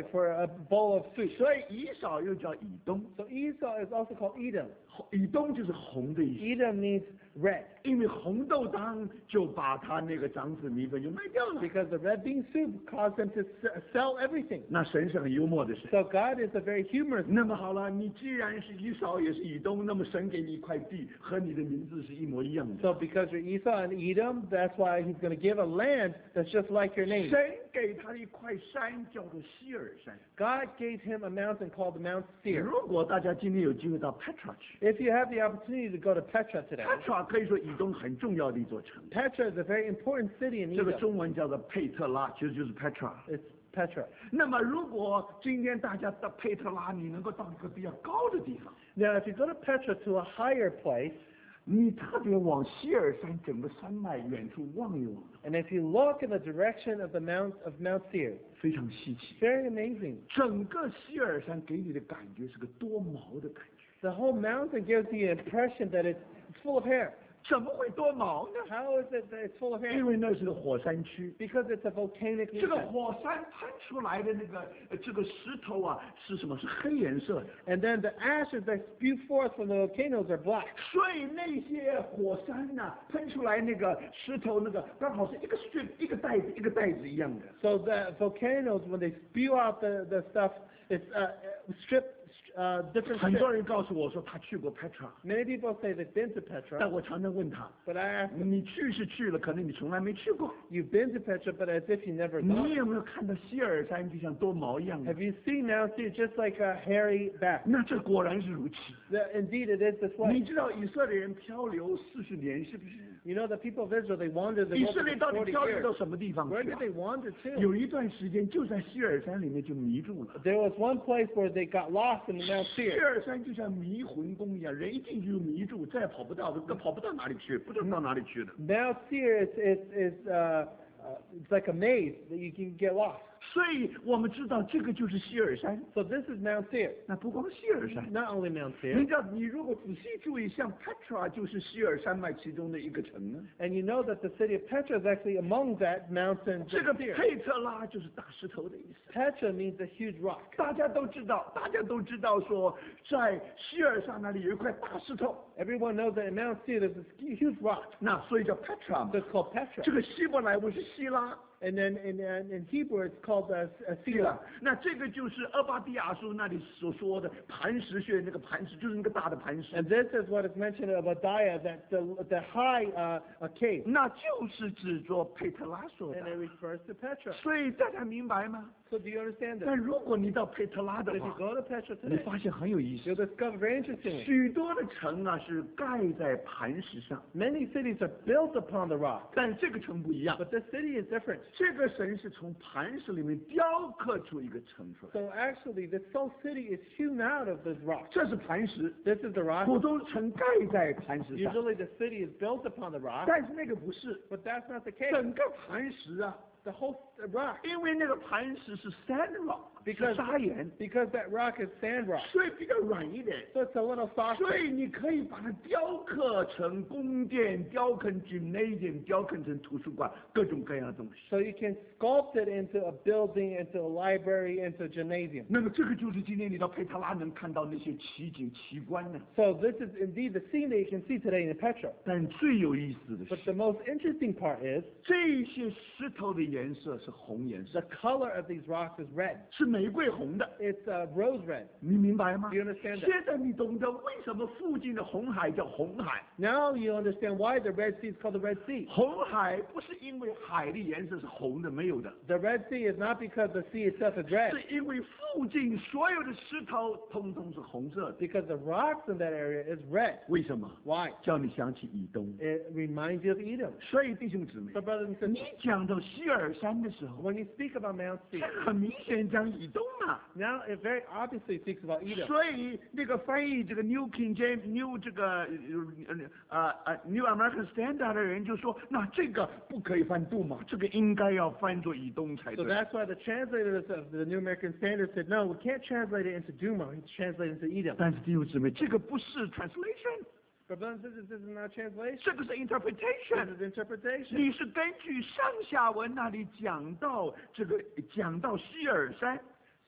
bowl of soup. 所以以扫又叫以东， So Esau is also called Edom. 以东就是红的意思， Edom means red 因为红豆汤就把他那个长子米粉就卖掉了。 because the red bean soup caused them to sell everything. 那神是很幽默的神。 So God is a very humorous. 那么好了，你既然是以扫也是以东，那么神给你一块地，和你的名字是一模一样的。 So because you're Esau and Edom, that's why he's going to give a land that's just like your name. 神给他一块山叫做希尔山。 God gave him a mountain called Mount Seir. 如果大家今天有机会到 Petra 去 If you have the opportunity to go to Petra today, ，Petra 可以说以东很重要的一座城， Petra is a very important city in 这个 Edom. 中文叫做佩特拉，其实就是 Petra。 It's Petra. 那么如果今天大家到佩特拉，你能够到一个比较高的地方， Now, if you go to Petra to a higher place, 你特别往希尔山整个山脉远处望一望， and if you look in the direction of Mount Seir, 非常稀奇。 very amazing. 整个希尔山给你的感觉是个多毛的感觉， The whole mountain gives you the impression that it's full of hair. 怎么会多毛呢？ How is it that it's full of 因 hair? 为那是个火山区， Because it's a volcanic 这个 region. 火山喷出来的那个这个石头啊，是什么？是黑颜色的。 And then the ashes that spew forth from the volcanoes are black. 所以那些火山呐、喷出来那个石头，那个刚好是一个 strip 一个袋子一样的。 So the volcanoes, when they spew out the stuff, it's different 很多 strips. 人告诉我说他去过 Petra， Many people say they've been to Petra, 但我常常问他， but I ask them, 你去是去了，可能你从来没去过。 you've been to Petra, but as if you never 你 gone. 有没有看到希尔山就像多毛一样的？ Have you seen Mount Seir just like a hairy back? 那这果然是如此。 Indeed, it is this 你 way. 知道以色列人漂流40年是不是？ You know, the people of Israel, they wandered the 以色列 wilderness 到底 40 漂流 years. 到什么地方 Where 去 did 啊？ they wander to? 有一段时间就在希尔山里面就迷住了。 There was one place where they got lost in Mount 希 Seir. 尔山就像迷魂宫一样，人一进去就迷住，再也跑不到，都跑不到哪里去，不知道到哪里去的。 Mount Seir it's like a maze that you can get lost. 所以我们知道这个就是希尔山。 So this is Mount Seir. 那不光希尔山， Not only Mount 你 Seir. 知道你如果仔细注意，像 Petra 就是希尔山脉其中的一个城呢。 And you know that the city of Petra is actually among that mountain. 这个 Seir. 佩特拉就是大石头的意思。 Petra means a huge rock. 大家都知道说，在希尔山那里有一块大石头， Everyone knows that in Mount Seir there's this huge rock. 那所以叫 Petra 嘛 So。it's called Petra. 这个希伯来文是希拉， And then in Hebrew it's called a 对 Selah. 吧？那这个就是俄巴底亚书那里所说的磐石穴，那个磐石就是那个大的磐石， And this is what is mentioned of Adiah, that the high cave. 那就是指着佩特拉说 And 的。 it refers to Petra. 所以大家明白吗？ So do you understand 但 this? 如果你到佩特拉的 But if you 话， go to Petra 你 today, 发现很有意 you'll 思， discover very interestingly, 许多的城啊是盖在磐石上， many cities are built upon the rock. 但这个城不一样。 But this city is different. 这个神是从磐石里面雕刻出一个城出来， So actually, this whole city is hewn out of this rock. 这是磐石， This is the rock. 普通城盖在磐石上， Usually the city is built upon the rock, 但是那个不是， but that's not the case. 整个磐石啊， The whole rock, 因为那个磐石是 sand rock， Because- 是砂岩， because that rock is sand rock, 所以比较软一点。 so it's a little 所 softer. 以你可以把它雕刻成宫殿，雕刻成 gymnasium，雕刻成图书馆，各种各样的东西。 So you can sculpt it into a building, into a library, into a gymnasium. 那么这个就是今天你到佩特拉能看到那些奇景奇观呢。 So this is indeed the scene that you can see today in Petra. 但最有意思的 But 是， the most interesting part is 这些石头的颜色是红颜色， the color of these rocks is red. 是玫瑰红的。 It's rose red. 你明白吗？ Do you understand that? 现在你懂得为什么附近的红海叫红海？ Now you understand why the Red Sea is called the Red Sea. 红海不是因为海的颜色是红的，没有的， The Red Sea is not because the sea itself is red, 是因为附近所有的石头通通是红色的。 because the rocks in that area is red. 为什么？ Why? 叫你想起以东。 It reminds you of Edom. 所以弟兄姊妹 So，brothers and 你 sisters, 讲到希尔山的时候， when you speak about Mount 这 Seir, 很明显讲以东嘛。 now it very obviously speaks about Edom. 所以那个翻译这个 New King James New 这个New American Standard 的人就说，那这个不可以翻杜马，这个应该要翻作以东才 So 对。 that's why the translators of the New American Standard said, no, we can't translate it into Duma, we translate it into Edom. 但是弟兄姊妹，这个不是 translation， But brothers and sisters, this is not translation, 这个是 this interpretation。 is interpretation. 你是根据上下文那里讲到这个讲到希尔山，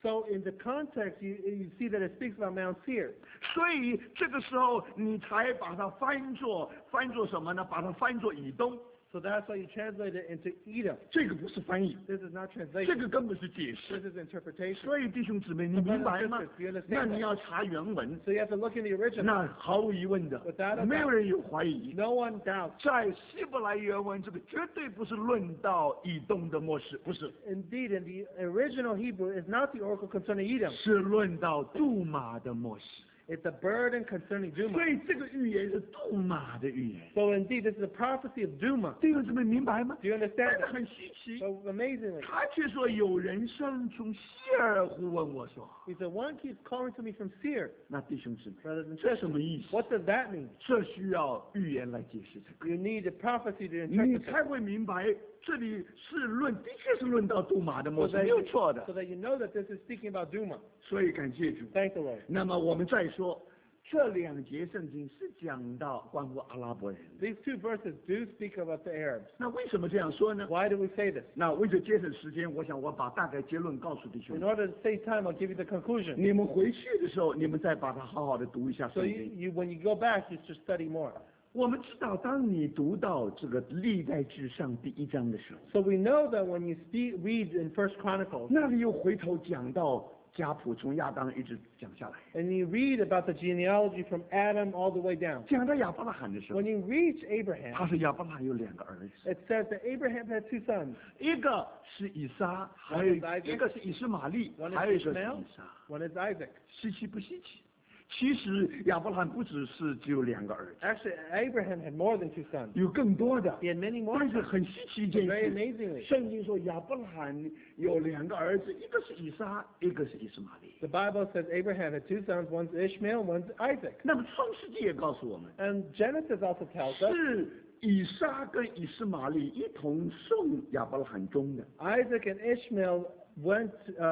So in the context, you see that it speaks about Mount Seir. 所以这个时候你才把它翻作什么呢？把它翻作以东。 So that's why you translate it into Edom. 这个不是翻译， This is not 这 translation. 个根本是解 This 释。 is interpretation. 所以弟兄姊妹，你明白吗？ Do you understand 那你要查原文， So you have to look in the original. 那毫无疑问的 Without a doubt.， 没有人有怀疑。 No one doubts. 在希伯来原文，这个绝对不是论到以东的末世，不是， Indeed, in the original Hebrew, it's not the oracle concerning Edom. 是论到杜马的末世。 It's a burden concerning 所 Duma. 以这个预言是杜马的预言。 So indeed, this is a prophecy of Duma. 弟兄姊妹明白吗？ Do you 但 understand 是 that? 很稀奇， So amazingly, 他却说有人声从西尔呼问我说 he said, one keeps calling to me from Seir,：“ 那弟兄姊妹， brothers and 这什 sisters. 么意思？ What does that mean? 这需要预言来解释这个， You need a prophecy to 你 interpret it 才会明白这里是论，的确是论到杜马的 so 末世， that, 没有错的 so。that you know that this is speaking about Duma. 所以感谢主。 Thank the Lord. 那么我们再说，这两节圣经是讲到关乎阿拉伯人的。 These two verses do speak about the Arabs. 那为什么这样说呢？ Why do we say this? 那为了节省时间，我想我把大概结论告诉弟兄 In 们。 order to save time, I'll give you the conclusion. 你们回去的时候，你们再把它好好的读一下 So 圣经。 when you go back, you should study more. 我们知道，当你读到这个历代志上第1章的时候， So we know that when you read in First Chronicles, 那里又回头讲到家谱，从亚当一直讲下来， and you read about the genealogy from Adam all the way down, 讲到亚伯拉罕的时候 when，you reach Abraham, 他说亚伯拉罕有2个儿子， it says that Abraham had two sons. 一个是以撒，还有一个是以实玛利， One 还有一 is 个是 Ishmael, 以撒。 one is Isaac. 稀奇不稀奇？其实亚伯拉罕不只有2个儿子， Actually, Abraham had more than two sons. 有更多的。 He had many more 但是 sons. 很稀奇一件 Very 事， amazingly, 圣经说亚伯拉罕有2个儿子，一个是以撒，一个是以实玛利。 the Bible says Abraham had two sons, one's Ishmael, one's Isaac. 那么创世纪也告诉我们， And Genesis also tells us 是以撒跟以实玛利一同送亚伯拉罕终的。 Isaac and Ishmael went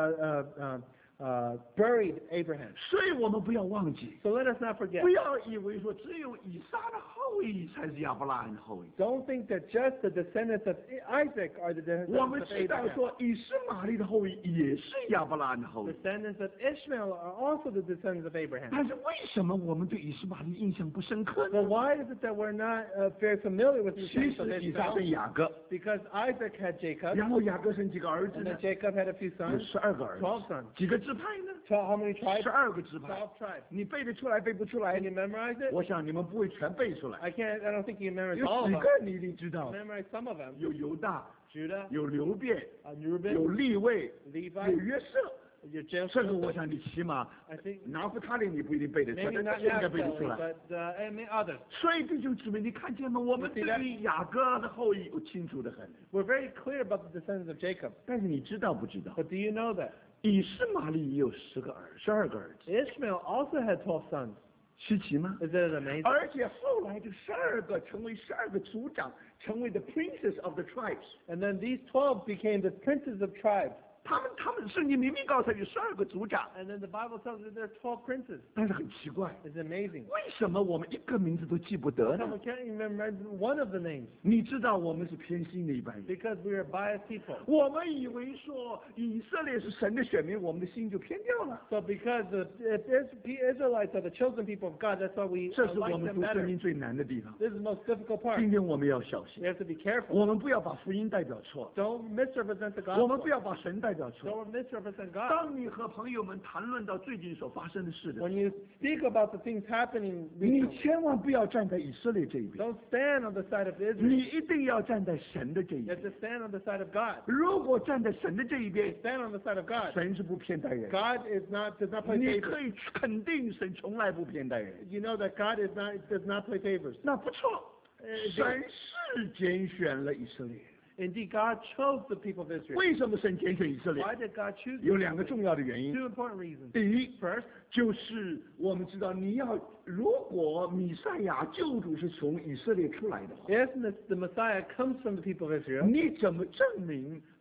buried Abraham. 所以我们不要忘记， So let us not forget. 不要以为说只有以撒的后裔才是亚伯拉罕的后裔。 Don't think that just the descendants of Isaac are the 我们 descendants of 知道 Abraham. 说以实玛利的后裔也是亚伯拉罕的后裔。 Descendants of Ishmael are also the descendants of Abraham. 但是为什么我们对以实玛利印象不深刻 So 呢？ why is it that we're not very familiar with the 其 descendants of 实以撒 Ishmael? 生雅各， Because Isaac had Jacob, 然后雅各生几个儿子 and 呢 then？Jacob had a few 有 sons, 12个儿子， 12 sons. 几个支派呢？ How many tribes? 12个支派。 12 tribes. 你背得出来背不出来 Can？you memorize it? 我想你们不会全背出来， I don't think you can memorize 有 all 几 of 个 them. 你一定知道， Memorize some of them. 有犹大， Judah, 有流变， Reuben, 有利位，有 Levi, 约瑟。 your 这 Joseph. 个我想你起码 I think 拿弗他利你不一定背得出来， maybe 但 not 这些应该背得 necessarily, 出来。 but and many others. 所以弟兄姊妹，你看见吗？我们对于雅各的后裔我清楚的很。 We're very clear about the descendants of Jacob. 但是你知道不知道？ But do you know that 以实玛利也有12个儿子， Ishmael also had 12 sons? 稀奇吗？ Is it amazing? 而且后来这12个成为12个族长，成为 the princes of the tribes。 And then these 12 became the princes of tribes. 他们圣经明明告诉有12个族长， And then the Bible tells us there are 12 princes. 但是很奇怪， It's amazing. 为什么我们一个名字都记不得 How 呢 come？we can't even remember one of the names? 你知道我们是偏心的一般人， Because we are biased people. 我们以为说以色列是神的选民，我们的心就偏掉了。 So because the Israelites are the chosen people of God, that's why we 这是 like 我们 them 读圣 better. 经最难的地方。 This is the most difficult part. 今天我们要小心 We，have to be careful. 我们不要把福音代表错， Don't misrepresent the 我们 gospel. 不要把神代表错。 Don't misrepresent God. 当你和朋友们谈论到最近所发生的事的时候， When you speak about the things happening 你 recently, 千万不要站在以色列这一边， don't stand on the side of Israel. 你一定要站在神的这一 You have 边。 to stand on the side of God. 如果站在神的这一边， Stand on the side of God. 神是不偏待人。 God does not play 你 favors. 可以肯定神从来不偏待人。 You know that God does not play favors. 那不错，神是拣选了以色列。 Indeed, God chose the people of Israel. 为什么神拣选以色列？ Why did God choose 有 them? 2个重要的原因。 Two important reasons. 第一， First, 就是我们知道，如果弥赛亚救主是从以色列出来的话， if the Messiah comes from the people of Israel, 你怎么证明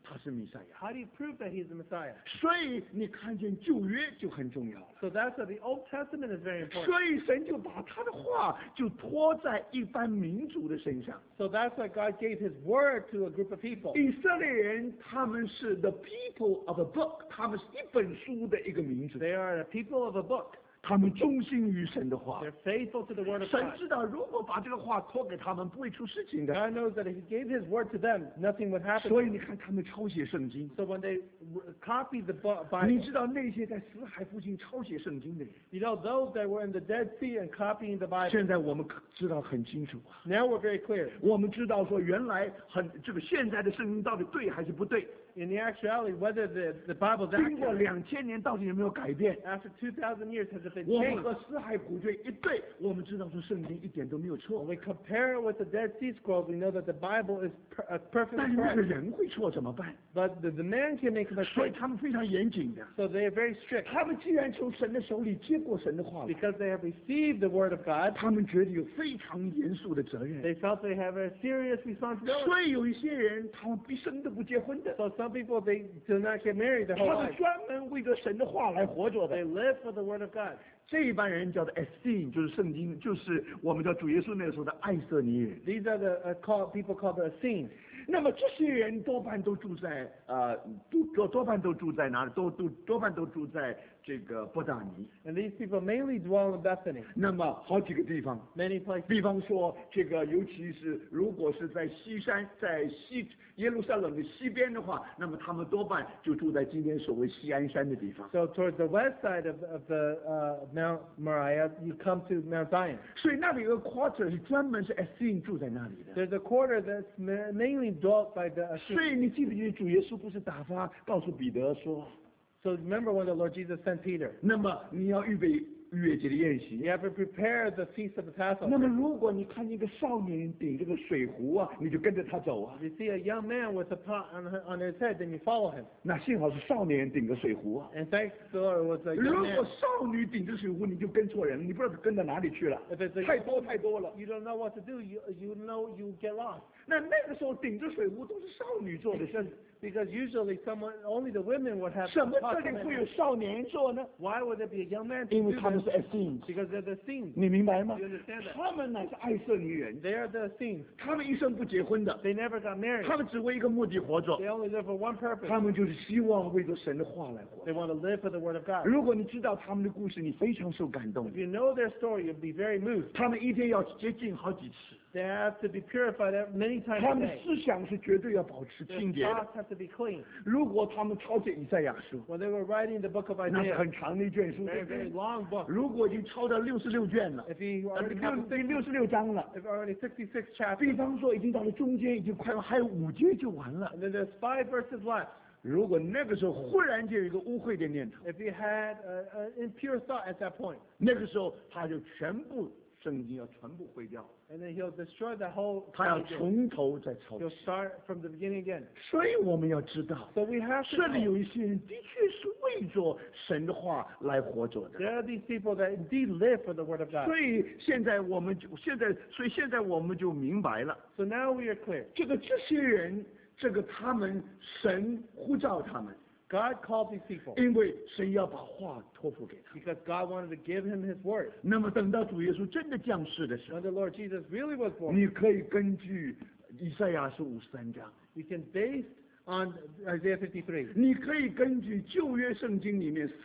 他是弥赛亚。 How do you prove that he's the Messiah? 所以你看见旧约就很重要了。 So that's why the Old Testament is very important. 所以神就把他的话就托在一般民族的身上。 So that's why God gave his word to a group of people. 以色列人他们是 the people of a book， 他们是一本书的一个民族， They are the people of a book. 他们忠心于神的话。 They're faithful to the word of 神 God. 知道，如果把这个话托给他们，不会出事情的。 God knows that if he gave his word to them, nothing would happen. 所以你看，他们抄写圣经。 So when they copied the 你 Bible, 知道那些在死海附近抄写圣经的人， you know, those that were in the Dead Sea and copying the Bible, 现在我们知道很清楚啊。 now we're very clear. 我们知道说，原来这个现在的圣经到底对还是不对？ In the actuality, whether the Bible is 经过 accurate 2000年，到底有没有改变？ after 2,000 years, has it been 我们 changed? 和死海古卷一对，我们知道说圣经一点都没有 When 错。 we compare it with the Dead Sea Scrolls, we know that the Bible is 但 perfectly 是那个 correct. 人会错怎么办？ But the man can make a 所以 mistake, 他们非常严谨的。 so they are very strict. 他们既然从神的手里接过神的话了， Because they have received the word of God, 他们觉得有非常严肃的责任。 they felt they have a serious responsibility. 所以有一些人，他们毕生都不结婚的， So some people, they do not get married their 他 whole 们 life. 专门为着神的话来活着 They 的。 live for the word of God. 这一帮人叫做 Essene， 就是圣经，就是我们叫主耶稣那个时候的爱色尼人。 These are the people called the Essenes. 那么这些人多半都住在多半都住在哪里？多半都住在这个伯大尼。 And these people mainly dwell in Bethany, 那么好几个地方， many places. 比方说这个，尤其是如果是在西山，在耶路撒冷的西边的话，那么他们多半就住在今天所谓西安山的地方。 So towards the west side of the Mount Moriah, you come to Mount Zion. 所以那里有个 quarter 是专门是 Essene 住在那里的。 There's a quarter that's mainly dwelt by the 所 Essenes. 以你记不记得主耶稣不是打发告诉彼得说， So remember when the Lord Jesus sent Peter, 那么你要预备逾越节的宴席。 you have to prepare the feast of the 那 Passover. 么如果你看见一个少年顶这个水壶啊，你就跟着他走啊。 If you see a young man with a pot on his head, then you follow him. 那幸好是少年顶个水壶啊。 And thanks to the Lord, it was a 如 young 果 man. 少女顶着水壶，你就跟错人了，你不知道跟到哪里去了 If it's a 太多了。 you don't know what to do, you know you get lost. 那个时候顶着水壶都是少女做的事， Because usually only the women would have 什么 pots 这 on 里 their 会 head. 有少年做呢？ Why would there be a young man to 因为 do 他们是 that? Essenes， Because they're the Essenes. 你明白吗 You understand that? 他们乃是爱色尼人， They are the Essenes. 他们一生不结婚的， They never got married. 他们只为一个目的活着， They only live for one purpose. 他们就是希望为着神的话来活 They。want to live for the word of God. 如果你知道他们的故事，你非常受感动 If。you know their story, you'll be very moved. 他们一天要接近好几次， They have to be purified many times 他 a 们的 day. 思想是绝对要保持 Their 清洁的。 thoughts have to be clean. 如果他们抄写以赛亚书， When they were writing the book of 那是 Isaiah, 很长的一卷书，对 very, 不对 very？long book. 如果已经抄到66卷了， If you already have 第66章了， if already 66 chapters, 比方说已经到了中间，已经快要还有5节就完了。 and then there's 5 verses left. 如果那个时候忽然间有一个污秽的念头， If you had an impure thought at that point, 那个时候他就全部圣经要全部毁掉， and then he'll destroy the whole 他要 Bible. 从头再抄起 He'll。start from the beginning again. 所以我们要知道， So we have to 这里 know, 有一些人的确是为着神的话来活着的。 there are these people that indeed live for the word of God. 所以现在我们就明白了， So now we are clear. 这些人，他们神呼召他们， God called these people 因为神要把话托付给他。 because God wanted to give him his word. 那么等到主耶稣真的降世的时候， When the Lord Jesus really was born, 你可以根据以赛亚书53章， you can base on Isaiah 53. 你可以根据旧约圣经里面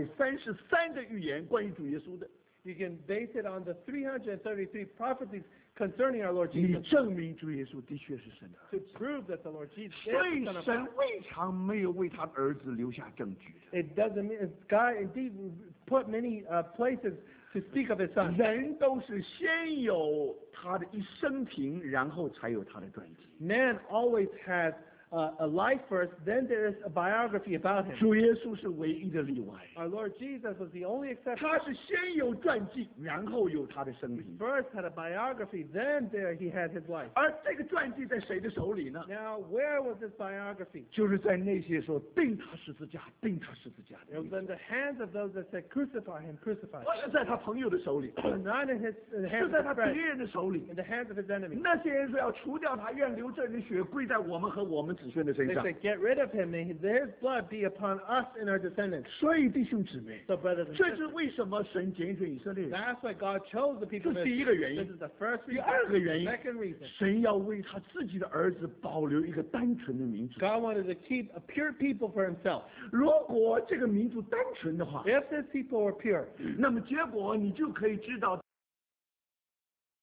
333的预言关于主耶稣的， You can base it on the 333 prophecies concerning our Lord 你 Jesus 证明主耶稣的确是神的儿 to prove that the Lord Jesus 子。 is 所 the 以 Son of 神 God. 未尝没有为他的儿子留下证据的。 It doesn't mean God indeed put many places to speak of his son. 人都是先有他的一生平，然后才有他的传记。 Man always has a life first, then there is a biography about him. 主耶稣是唯一的例外， Our Lord Jesus was the only exception. 他是先有传记，然后有他的生平。 First had a biography, then there he had his life. 而这个传记在谁的手里呢？ Now, where was this biography? 就是在那些说钉他十字架、钉他十字架 It 的 was in the hands of those that said, crucify him, crucify 不 him. 是在他朋友的手里， Not in the 是 hands 在 of 他 his 敌 friends, 人的手里。 in the hands of his enemies. 那些人说要除掉他，愿流这人的血归在我们和我们子孙的身 They 上。 say, get rid of him, may his blood be upon us and our descendants. 所以弟兄姊妹， So brothers and 这是 sisters, 为什么神拣选以色列人？ that's why God chose the people 这 of 是第一个原 Israel. 因 This is the first 第 reason. 二个原因， Second reason, 神要为他自己的儿子保留一个单纯的民族。 God wanted to keep a pure people for himself. 如果这个民族单纯的话， If these people were pure, 那么结果你就可以知道